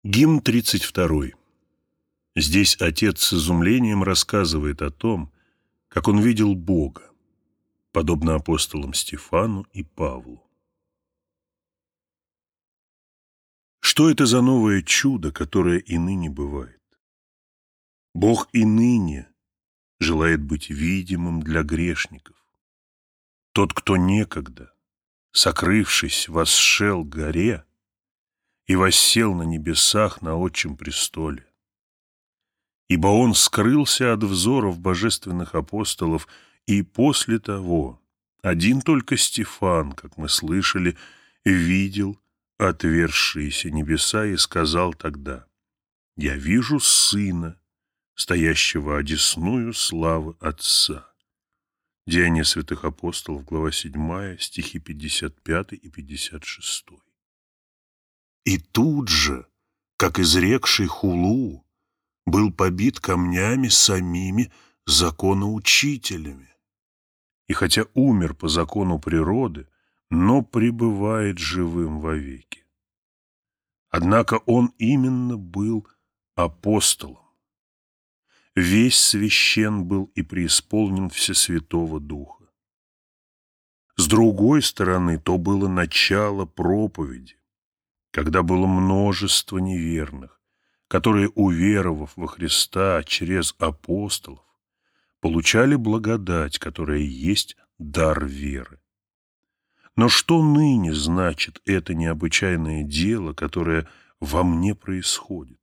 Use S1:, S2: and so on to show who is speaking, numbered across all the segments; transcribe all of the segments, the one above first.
S1: Гимн 32. Здесь отец с изумлением рассказывает о том, как он видел Бога, подобно апостолам Стефану и Павлу. Что это за новое чудо, которое и ныне бывает? Бог и ныне желает быть видимым для грешников. Тот, кто некогда, сокрывшись, восшел к горе и воссел на небесах на отчим престоле. Ибо он скрылся от взоров божественных апостолов, и после того один только Стефан, как мы слышали, видел отверзшиеся небеса и сказал тогда: «Я вижу Сына, стоящего одесную славы Отца». Деяния святых апостолов, глава 7, стихи 55 и 56. И тут же, как изрекший хулу, был побит камнями самими законоучителями. И хотя умер по закону природы, но пребывает живым вовеки. Однако он именно был апостолом. Весь священ был и преисполнен Всесвятого Духа. С другой стороны, то было начало проповеди, когда было множество неверных, которые, уверовав во Христа через апостолов, получали благодать, которая есть дар веры. Но что ныне значит это необычайное дело, которое во мне происходит?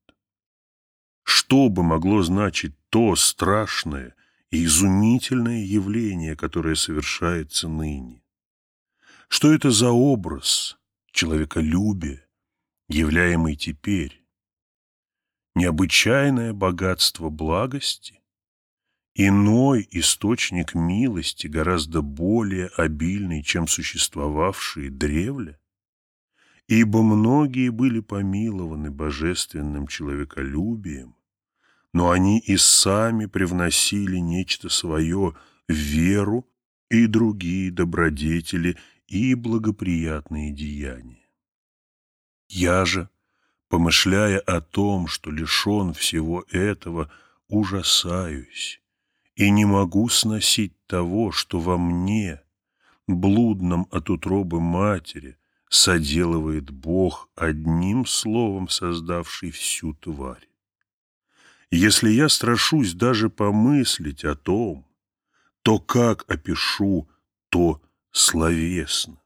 S1: Что бы могло значить то страшное и изумительное явление, которое совершается ныне? Что это за образ человеколюбия, являемый теперь? Необычайное богатство благости? Иной источник милости, гораздо более обильный, чем существовавшие древле? Ибо многие были помилованы божественным человеколюбием, но они и сами привносили нечто свое в веру и другие добродетели и благоприятные деяния. Я же, помышляя о том, что лишен всего этого, ужасаюсь и не могу сносить того, что во мне, блудном от утробы матери, соделывает Бог, одним словом создавший всю тварь. Если я страшусь даже помыслить о том, то как опишу то словесно?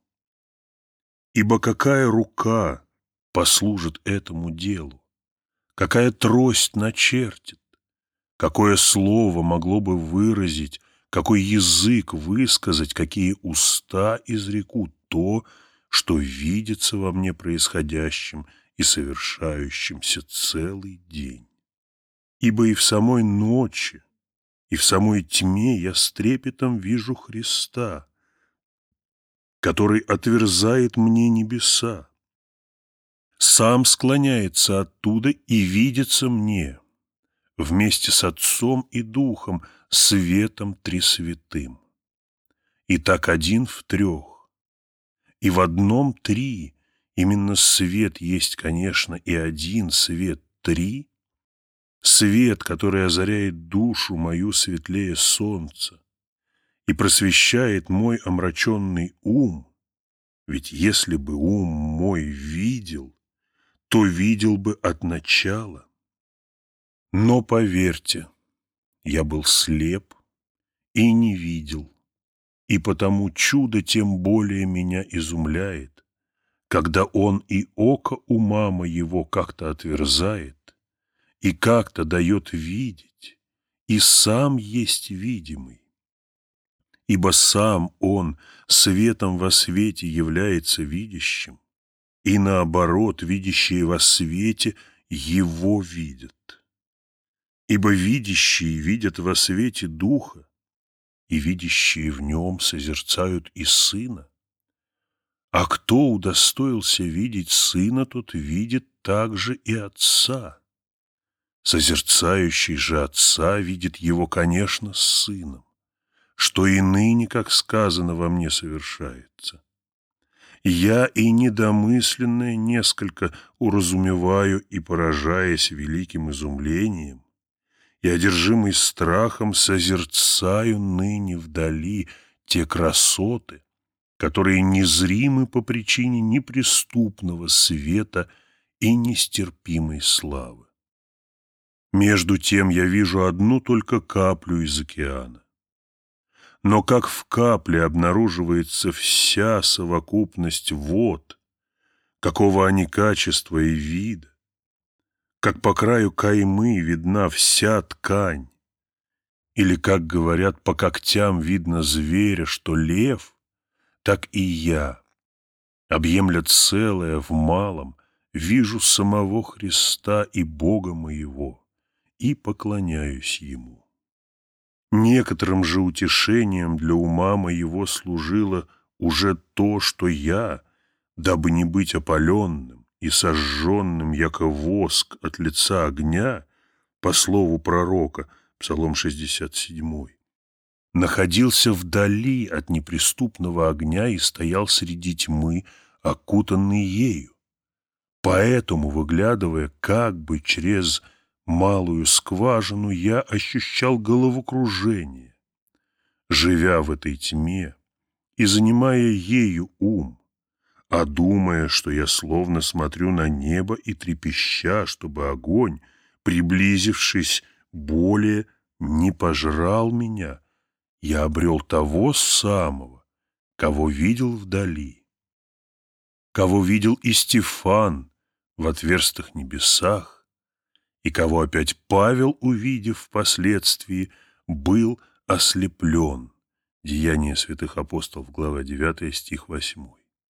S1: Ибо какая рука послужит этому делу? Какая трость начертит? Какое слово могло бы выразить, какой язык высказать, какие уста изрекут то, что видится во мне происходящим и совершающимся целый день? Ибо и в самой ночи, и в самой тьме я с трепетом вижу Христа, который отверзает мне небеса, сам склоняется оттуда и видится мне вместе с Отцом и Духом, светом тресвятым. И так один в трех, и в одном три, именно свет есть, конечно, и один свет три, свет, который озаряет душу мою светлее солнца и просвещает мой омраченный ум, ведь если бы ум мой видел, то видел бы от начала. Но поверьте, я был слеп и не видел, и потому чудо тем более меня изумляет, когда он и око ума моего как-то отверзает, и как-то дает видеть, и сам есть видимый. Ибо сам он светом во свете является видящим, и наоборот, видящие во свете его видят. Ибо видящие видят во свете Духа, и видящие в нем созерцают и Сына. А кто удостоился видеть Сына, тот видит также и Отца. Созерцающий же Отца видит Его, конечно, с Сыном, что и ныне, как сказано, во мне совершается. Я и недомысленное несколько уразумеваю и, поражаясь великим изумлением, и, одержимый страхом, созерцаю ныне вдали те красоты, которые незримы по причине неприступного света и нестерпимой славы. Между тем я вижу одну только каплю из океана. Но как в капле обнаруживается вся совокупность вод, какого они качества и вида, как по краю каймы видна вся ткань, или, как говорят, по когтям видно зверя, что лев, так и я, объемля целое в малом, вижу самого Христа и Бога моего и поклоняюсь Ему. Некоторым же утешением для ума моего служило уже то, что я, дабы не быть опаленным и сожженным, яко воск от лица огня, по слову пророка, Псалом 67, находился вдали от неприступного огня и стоял среди тьмы, окутанный ею. Поэтому, выглядывая как бы через малую скважину, я ощущал головокружение, живя в этой тьме и занимая ею ум, а думая, что я словно смотрю на небо и трепеща, чтобы огонь, приблизившись более, не пожрал меня, я обрел того самого, кого видел вдали, кого видел и Стефан в отверстых небесах, и кого опять Павел, увидев впоследствии, был ослеплен. Деяния святых апостолов, глава 9, стих 8.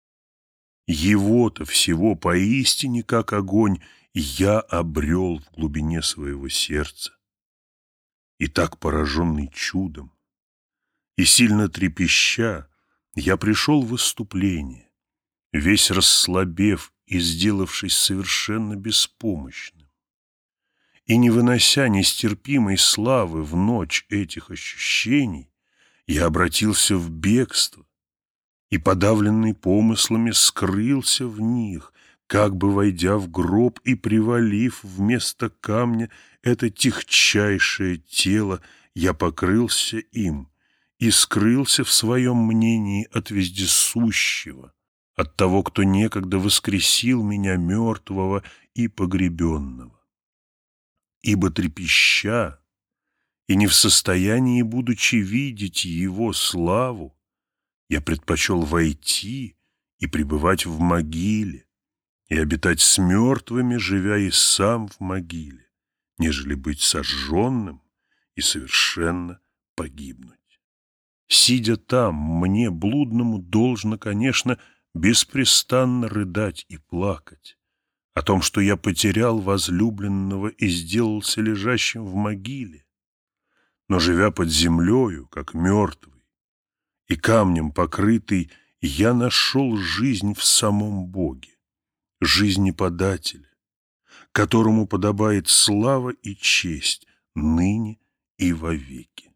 S1: Его-то всего поистине, как огонь, я обрел в глубине своего сердца. И так пораженный чудом, и сильно трепеща, я пришел в выступление, весь расслабев и сделавшись совершенно беспомощным. И не вынося нестерпимой славы в ночь этих ощущений, я обратился в бегство и, подавленный помыслами, скрылся в них, как бы войдя в гроб и привалив вместо камня это тихчайшее тело, я покрылся им и скрылся в своем мнении от вездесущего, от того, кто некогда воскресил меня мертвого и погребенного. Ибо трепеща и не в состоянии, будучи видеть его славу, я предпочел войти и пребывать в могиле, и обитать с мертвыми, живя и сам в могиле, нежели быть сожженным и совершенно погибнуть. Сидя там, мне, блудному, должно, конечно, беспрестанно рыдать и плакать о том, что я потерял возлюбленного и сделался лежащим в могиле. Но, живя под землею, как мертвый, и камнем покрытый, я нашел жизнь в самом Боге, жизнеподателя, которому подобает слава и честь ныне и вовеки.